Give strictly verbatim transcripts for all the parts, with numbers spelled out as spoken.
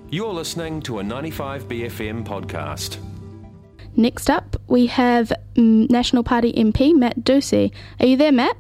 You're listening to a ninety-five B F M podcast. Next up, we have um, National Party M P Matt Ducey. Are you there, Matt?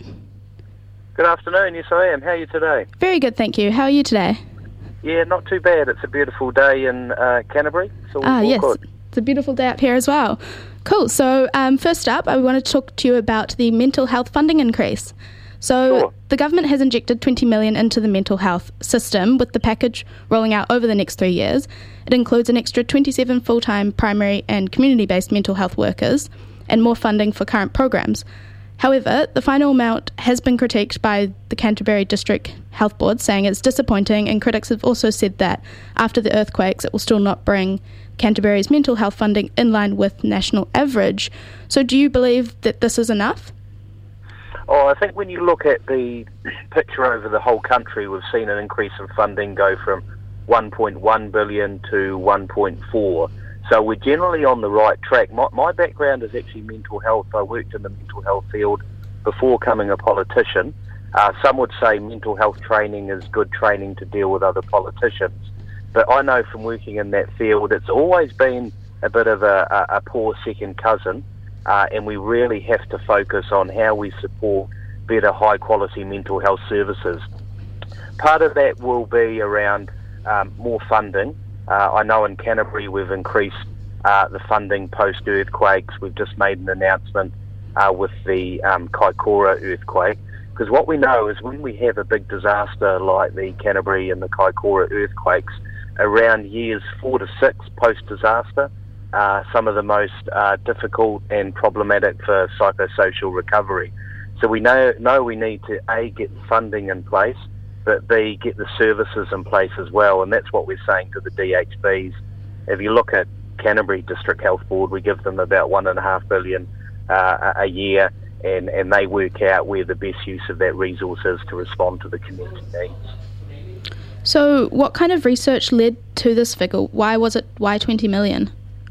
Good afternoon, yes I am. How are you today? Very good, thank you. How are you today? Yeah, not too bad. It's a beautiful day in uh, Canterbury. So ah, all yes. Good. It's a beautiful day up here as well. Cool. So um, first up, I want to talk to you about the mental health funding increase. So Sure. The government has injected twenty million dollars into the mental health system, with the package rolling out over the next three years. It includes an extra twenty-seven full-time primary and community-based mental health workers and more funding for current programs. However, the final amount has been critiqued by the Canterbury District Health Board, saying it's disappointing, and critics have also said that after the earthquakes it will still not bring Canterbury's mental health funding in line with national average. So do you believe that this is enough? Oh, I think when you look at the picture over the whole country, we've seen an increase in funding go from one point one billion dollars to one point four. So we're generally on the right track. My, my background is actually mental health. I worked in the mental health field before becoming a politician. Uh, some would say mental health training is good training to deal with other politicians. But I know from working in that field, it's always been a bit of a, a, a poor second cousin. Uh, and we really have to focus on how we support better high-quality mental health services. Part of that will be around um, more funding. Uh, I know in Canterbury we've increased uh, the funding post-earthquakes. We've just made an announcement uh, with the um, Kaikoura earthquake, because what we know is when we have a big disaster like the Canterbury and the Kaikoura earthquakes, around years four to six post-disaster, Uh, some of the most uh, difficult and problematic for psychosocial recovery. So we know, know we need to A, get funding in place, but B, get the services in place as well, and that's what we're saying to the D H Bs. If you look at Canterbury District Health Board, we give them about one and a half billion uh, a year, and, and they work out where the best use of that resource is to respond to the community needs. So what kind of research led to this figure? Why was it, why twenty million?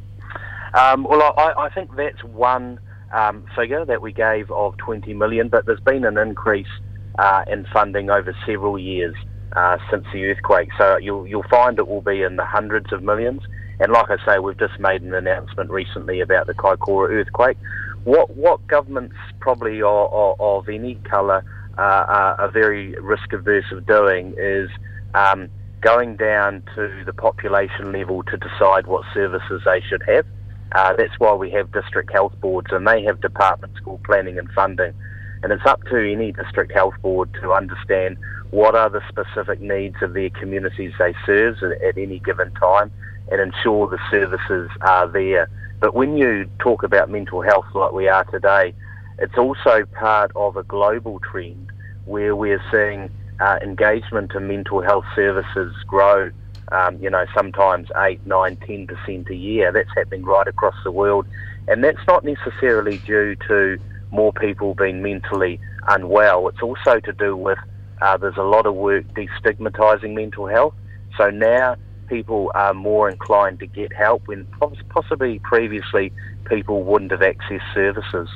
Um, well, I, I think that's one um, figure that we gave of twenty million, but there's been an increase uh, in funding over several years uh, since the earthquake. So you'll, you'll find it will be in the hundreds of millions. And like I say, we've just made an announcement recently about the Kaikoura earthquake. What what governments probably are, are, of any colour uh, are very risk-averse of doing is um, going down to the population level to decide what services they should have. Uh, that's why we have district health boards, and they have departments called planning and funding. And it's up to any district health board to understand what are the specific needs of their communities they serve at, at any given time and ensure the services are there. But when you talk about mental health like we are today, it's also part of a global trend where we're seeing uh, engagement in mental health services grow. Um, you know, sometimes eight, nine, ten percent a year. That's happening right across the world. And that's not necessarily due to more people being mentally unwell. It's also to do with, uh, there's a lot of work destigmatising mental health. So now people are more inclined to get help when possibly previously people wouldn't have accessed services.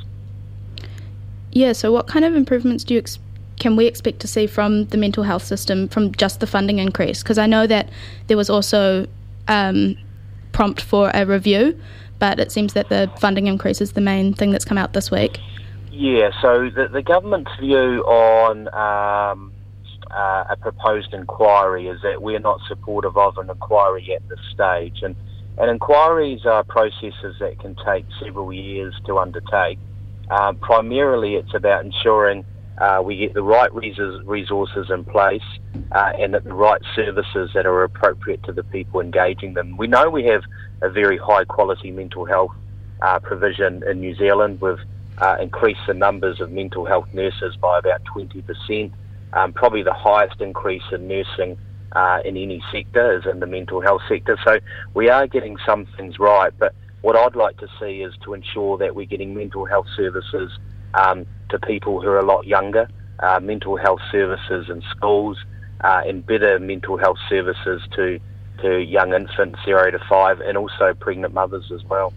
Yeah, so what kind of improvements do you expect? Can we expect to see from the mental health system from just the funding increase? Because I know that there was also um, prompt for a review, but it seems that the funding increase is the main thing that's come out this week. Yeah, so the, the government's view on um, uh, a proposed inquiry is that we're not supportive of an inquiry at this stage. And, and inquiries are processes that can take several years to undertake. Uh, primarily it's about ensuring Uh, we get the right resources in place uh, and at the right services that are appropriate to the people engaging them. We know we have a very high quality mental health uh, provision in New Zealand. We've uh, increased the numbers of mental health nurses by about twenty percent. Um, probably the highest increase in nursing uh, in any sector is in the mental health sector. So we are getting some things right, but what I'd like to see is to ensure that we're getting mental health services um, to people who are a lot younger, uh, mental health services in schools, uh, and better mental health services to, to young infants, zero to five, and also pregnant mothers as well.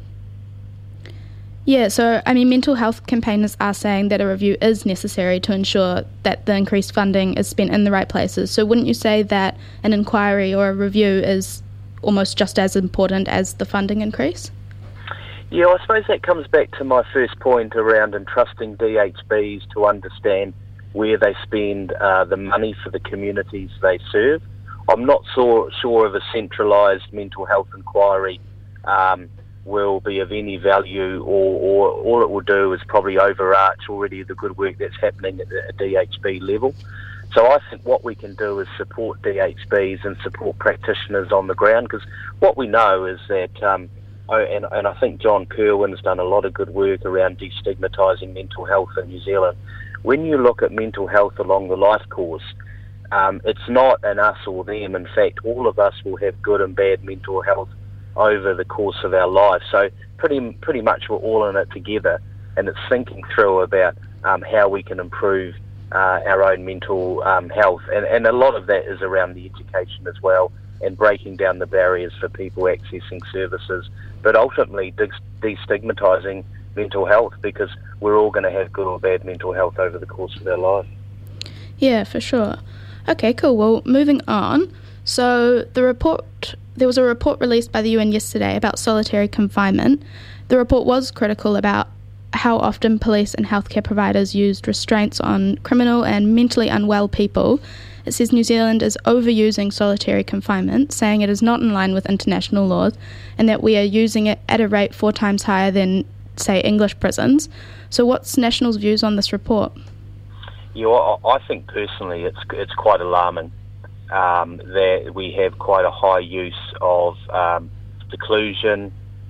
Yeah, so, I mean, mental health campaigners are saying that a review is necessary to ensure that the increased funding is spent in the right places. So wouldn't you say that an inquiry or a review is almost just as important as the funding increase? Yeah, I suppose that comes back to my first point around entrusting D H Bs to understand where they spend uh, the money for the communities they serve. I'm not so sure of a centralised mental health inquiry um, will be of any value, or, or all it will do is probably overarch already the good work that's happening at the D H B level. So I think what we can do is support D H Bs and support practitioners on the ground, because what we know is that, um, oh, and, and I think John Kerwin's done a lot of good work around destigmatising mental health in New Zealand. When you look at mental health along the life course, um, it's not an us or them. In fact, all of us will have good and bad mental health over the course of our lives. So pretty pretty much we're all in it together, and it's thinking through about um, how we can improve uh, our own mental um, health. And, and a lot of that is around the education as well, and breaking down the barriers for people accessing services, but ultimately de- destigmatising mental health, because we're all going to have good or bad mental health over the course of our life. Yeah, for sure. Okay, cool. Well, moving on. So the report, there was a report released by the U N yesterday about solitary confinement. The report was critical about how often police and healthcare providers used restraints on criminal and mentally unwell people. It says New Zealand is overusing solitary confinement, saying it is not in line with international laws, and that we are using it at a rate four times higher than, say, English prisons. So what's National's views on this report? Yeah, well, I think personally it's it's quite alarming um, that we have quite a high use of um, seclusion,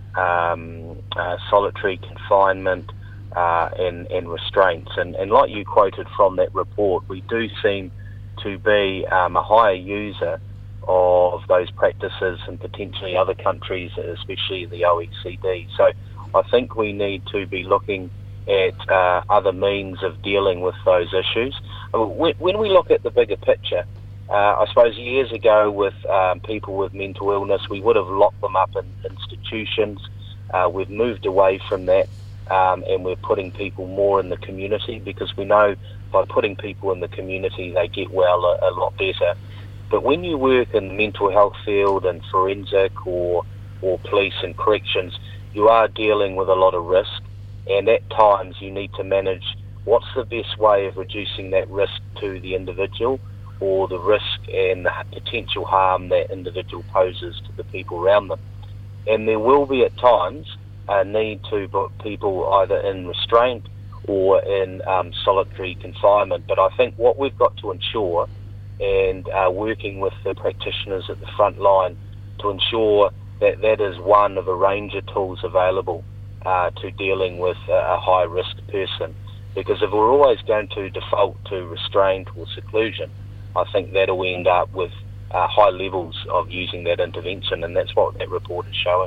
um, uh, solitary confinement, uh, and, and restraints. And, and like you quoted from that report, we do seem to be um, a higher user of those practices in potentially other countries, especially the O E C D. So I think we need to be looking at uh, other means of dealing with those issues. When, when we look at the bigger picture, uh, I suppose years ago with um, people with mental illness, we would have locked them up in institutions. Uh, we've moved away from that, um, and we're putting people more in the community, because we know by putting people in the community they get well a, a lot better. But when you work in the mental health field and forensic or, or police and corrections, you are dealing with a lot of risk. And at times you need to manage what's the best way of reducing that risk to the individual, or the risk and the potential harm that individual poses to the people around them. And there will be at times a need to put people either in restraint or in um, solitary confinement. But I think what we've got to ensure, and uh, working with the practitioners at the front line, to ensure that that is one of a range of tools available Uh, to dealing with uh, a high-risk person. Because if we're always going to default to restraint or seclusion, I think that'll end up with uh, high levels of using that intervention, and that's what that report is showing.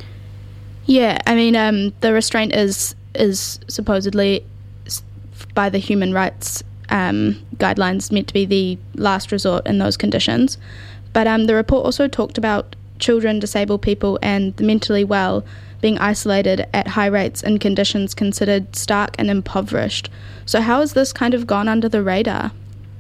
Yeah, I mean, um, the restraint is is supposedly, by the human rights um, guidelines, meant to be the last resort in those conditions. But um, the report also talked about children, disabled people, and the mentally well being isolated at high rates in conditions considered stark and impoverished. So how has this kind of gone under the radar?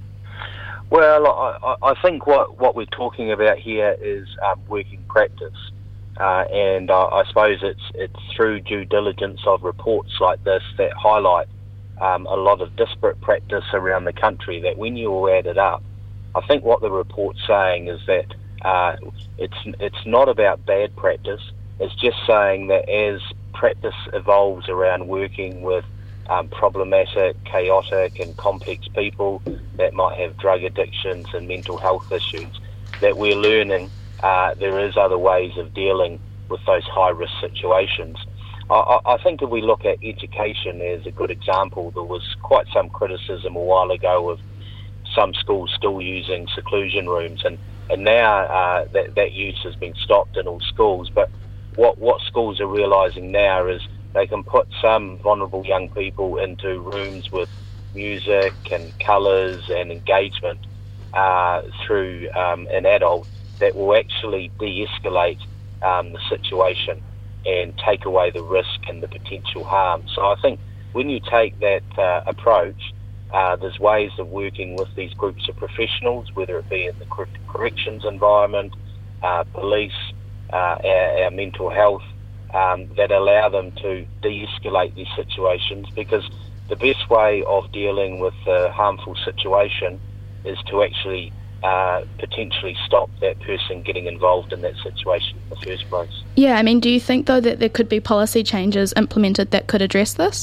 Well, I, I think what, what we're talking about here is um, working practice. Uh, and uh, I suppose it's it's through due diligence of reports like this that highlight um, a lot of disparate practice around the country, that when you all add it up, I think what the report's saying is that uh, it's it's not about bad practice. It's just saying that as practice evolves around working with um, problematic, chaotic and complex people that might have drug addictions and mental health issues, that we're learning uh, there is other ways of dealing with those high-risk situations. I, I think if we look at education as a good example, there was quite some criticism a while ago of some schools still using seclusion rooms, and, and now uh, that, that use has been stopped in all schools. But What, what schools are realising now is they can put some vulnerable young people into rooms with music and colours and engagement uh, through um, an adult that will actually de-escalate um, the situation and take away the risk and the potential harm. So I think when you take that uh, approach, uh, there's ways of working with these groups of professionals, whether it be in the corrections environment, uh, police, uh, our, our mental health, um, that allow them to de-escalate these situations, because the best way of dealing with a harmful situation is to actually uh, potentially stop that person getting involved in that situation in the first place. Yeah, I mean, do you think, though, that there could be policy changes implemented that could address this?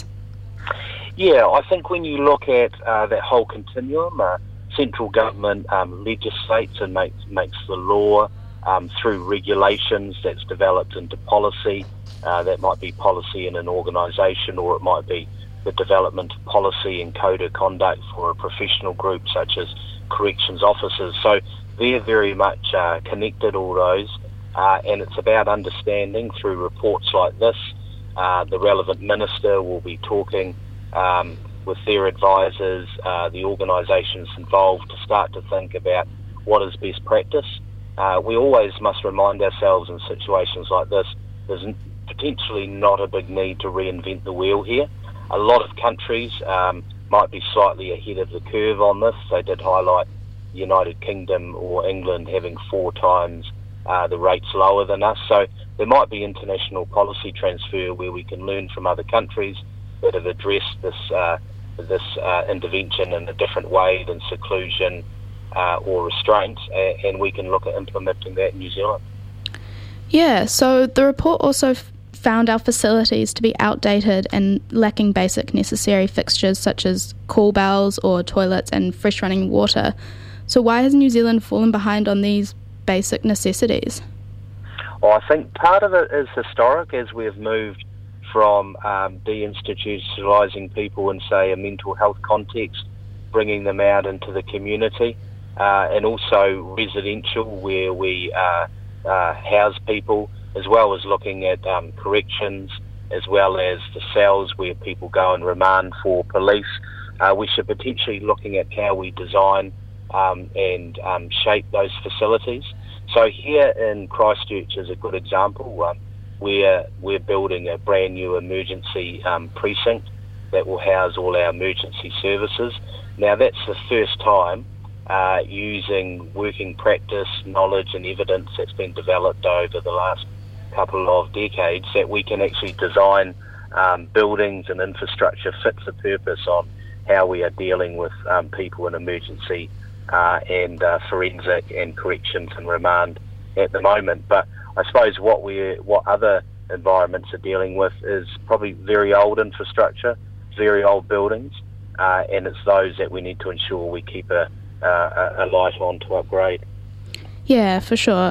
Yeah, I think when you look at uh, that whole continuum, uh, central government um, legislates and makes, makes the law um, through regulations that's developed into policy. Uh, that might be policy in an organisation, or it might be the development of policy and code of conduct for a professional group such as corrections officers. So they're very much uh, connected, all those, uh, and it's about understanding through reports like this. Uh, the relevant minister will be talking um, with their advisors, uh, the organisations involved, to start to think about what is best practice. Uh, we always must remind ourselves in situations like this, there's potentially not a big need to reinvent the wheel here. A lot of countries um, might be slightly ahead of the curve on this. They did highlight the United Kingdom or England having four times uh, the rates lower than us. So there might be international policy transfer where we can learn from other countries that have addressed this uh, this uh, intervention in a different way than seclusion uh, or restraint, and we can look at implementing that in New Zealand. Yeah, so the report also f- found our facilities to be outdated and lacking basic necessary fixtures such as call bells or toilets and fresh running water. So why has New Zealand fallen behind on these basic necessities? Well, I think part of it is historic, as we've moved from um, deinstitutionalising people in, say, a mental health context, bringing them out into the community, uh, and also residential, where we uh, uh, house people, as well as looking at um, corrections, as well as the cells where people go and remand for police. Uh, we should potentially looking at how we design um, and um, shape those facilities. So here in Christchurch is a good example. Um, we're, we're building a brand new emergency um, precinct that will house all our emergency services. Now that's the first time uh, using working practice, knowledge and evidence that's been developed over the last couple of decades, that we can actually design um, buildings and infrastructure fit for purpose on how we are dealing with um, people in emergency uh, and uh, forensic and corrections and remand at the moment. But I suppose what we what other environments are dealing with is probably very old infrastructure, very old buildings, uh, and it's those that we need to ensure we keep a, uh, a light on to upgrade. Yeah, for sure.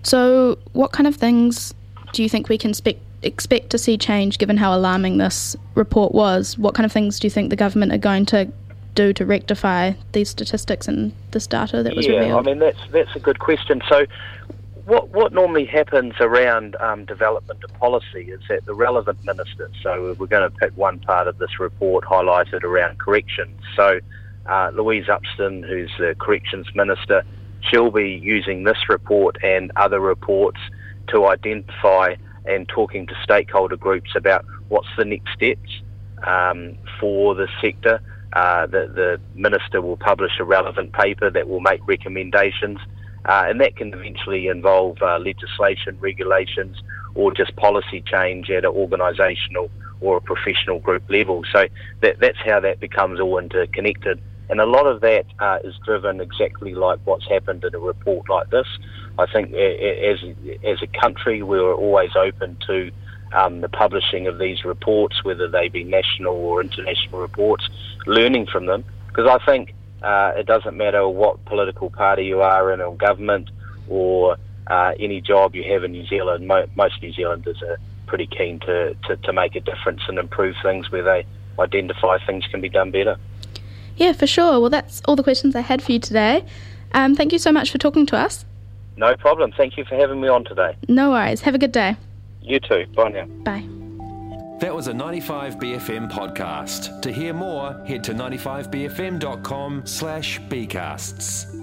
So what kind of things do you think we can spe- expect to see change, given how alarming this report was? What kind of things do you think the government are going to do to rectify these statistics and this data that was yeah, revealed? I mean, that's that's a good question. So what what normally happens around um, development of policy is that the relevant minister, so we're going to pick one part of this report highlighted around corrections. So uh, Louise Upston, who's the corrections minister, she'll be using this report and other reports to identify and talking to stakeholder groups about what's the next steps um, for the sector. Uh, the, the minister will publish a relevant paper that will make recommendations, uh, and that can eventually involve uh, legislation, regulations, or just policy change at an organisational or a professional group level. So that, that's how that becomes all interconnected. And a lot of that uh, is driven exactly like what's happened in a report like this. I think as as a country, we're always open to um, the publishing of these reports, whether they be national or international reports, learning from them. Because I think uh, it doesn't matter what political party you are in, or government, or uh, any job you have in New Zealand. Mo- most New Zealanders are pretty keen to, to, to make a difference and improve things where they identify things can be done better. Yeah, for sure. Well, that's all the questions I had for you today. Um, thank you so much for talking to us. No problem. Thank you for having me on today. No worries. Have a good day. You too. Bye now. Bye. That was a ninety-five B F M podcast. To hear more, head to ninety-five b f m dot com slash b casts.